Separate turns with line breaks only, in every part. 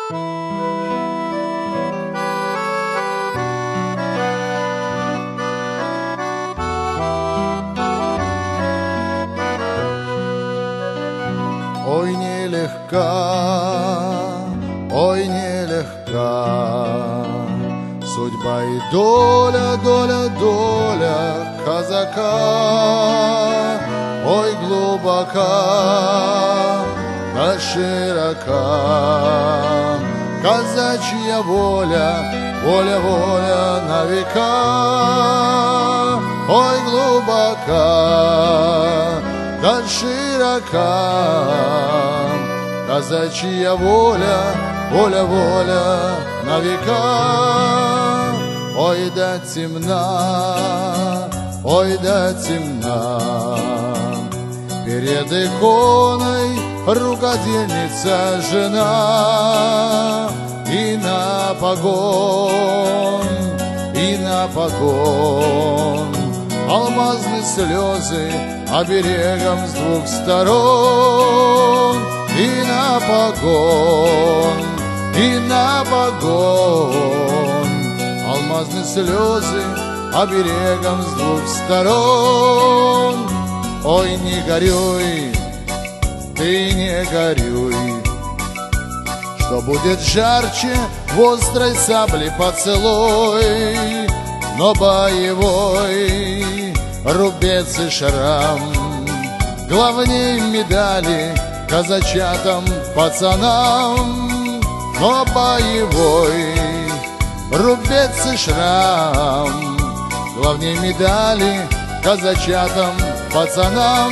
Ой, нелегка, ой, нелегка судьба и доля, доля, доля казака. Ой, глубока, да широка казачья воля, воля, воля на века. Ой, глубока, да широка казачья воля, воля, воля на века. Ой, да темна, ой, да темна перед иконой рукодельница жена. И на погон, и на погон алмазные слезы оберегом с двух сторон. И на погон, и на погон алмазные слезы оберегом с двух сторон. Ой, не горюй, ты не горюй, что будет жарче в острой сабле поцелуй, но боевой рубец и шрам главней медали казачатам пацанам. Но боевой рубец и шрам главней медали казачатам пацанам.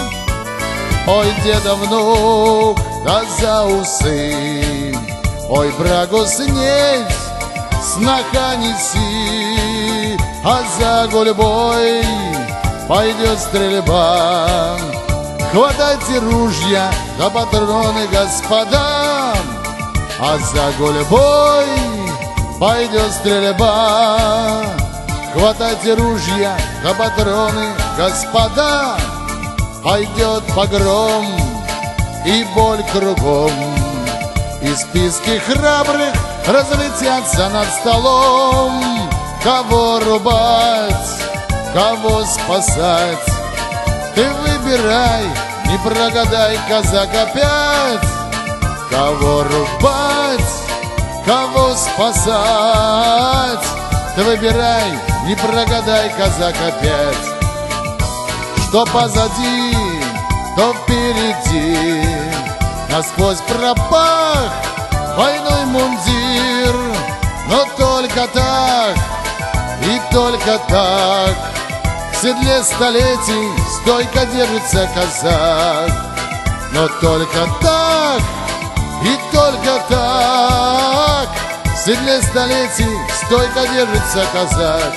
Ой, деда внук, да за усы, ой, брагу снеть, сноха неси, а за гульбой пойдет стрельба. Хватайте ружья да патроны, господа, а за гульбой пойдет стрельба. Хватайте ружья да патроны, господа, пойдет погром и боль кругом. И списки храбрых разлетятся над столом. Кого рубать, кого спасать, ты выбирай, не прогадай, казак, опять. Кого рубать, кого спасать, ты выбирай, не прогадай, казак, опять. Что позади, то впереди, насквозь пропах двойной мундир. Но только так и только так в седле столетий стойко держится казак. Но только так и только так в седле столетий стойко держится казак.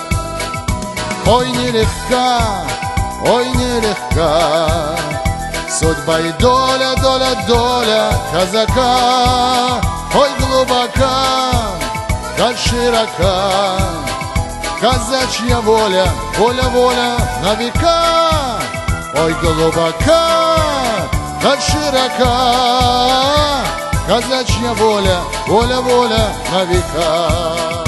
Ой, нелегка, ой, нелегка судьба и доля, доля, доля казака. Ой, глубока, да широка казачья воля, воля, воля на века. Ой, глубока, да широка казачья воля, воля, воля на века.